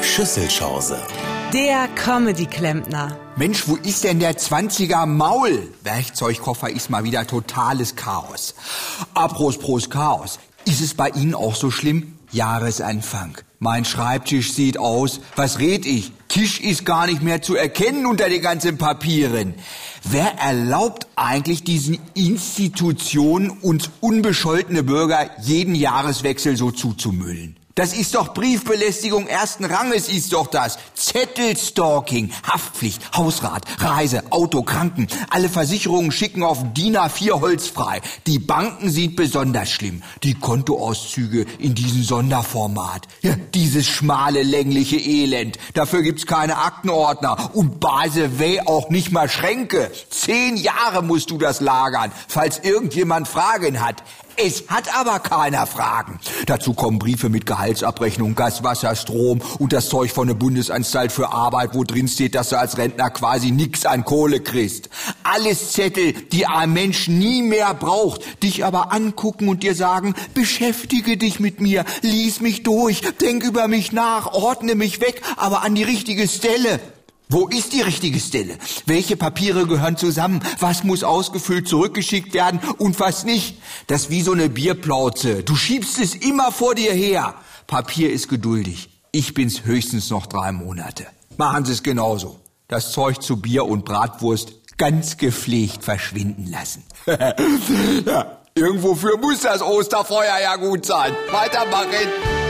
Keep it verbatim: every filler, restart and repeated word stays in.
Schüsselchance. Der Comedy-Klempner. Mensch, wo ist denn der zwanziger Maul? Werkzeugkoffer ist mal wieder totales Chaos. Apropos Chaos. Ist es bei Ihnen auch so schlimm? Jahresanfang. Mein Schreibtisch sieht aus, was red ich? Tisch ist gar nicht mehr zu erkennen unter den ganzen Papieren. Wer erlaubt eigentlich diesen Institutionen, uns unbescholtene Bürger, jeden Jahreswechsel so zuzumüllen? Das ist doch Briefbelästigung ersten Ranges, ist doch das. Zettelstalking, Haftpflicht, Hausrat, Reise, Auto, Kranken. Alle Versicherungen schicken auf D I N A vier Holz frei. Die Banken sind besonders schlimm. Die Kontoauszüge in diesem Sonderformat. Ja, dieses schmale, längliche Elend. Dafür gibt's keine Aktenordner. Und Baseway auch nicht mal Schränke. Zehn Jahre musst du das lagern, falls irgendjemand Fragen hat. Es hat aber keiner Fragen. Dazu kommen Briefe mit Gehaltsabrechnung, Gas, Wasser, Strom und das Zeug von der Bundesanstalt für Arbeit, wo drin steht, dass du als Rentner quasi nix an Kohle kriegst. Alles Zettel, die ein Mensch nie mehr braucht, dich aber angucken und dir sagen, beschäftige dich mit mir, lies mich durch, denk über mich nach, ordne mich weg, aber an die richtige Stelle. Wo ist die richtige Stelle? Welche Papiere gehören zusammen? Was muss ausgefüllt zurückgeschickt werden und was nicht? Das ist wie so eine Bierplauze. Du schiebst es immer vor dir her. Papier ist geduldig. Ich bin's höchstens noch drei Monate. Machen Sie es genauso. Das Zeug zu Bier und Bratwurst ganz gepflegt verschwinden lassen. Ja, irgendwofür muss das Osterfeuer ja gut sein. Weitermachen.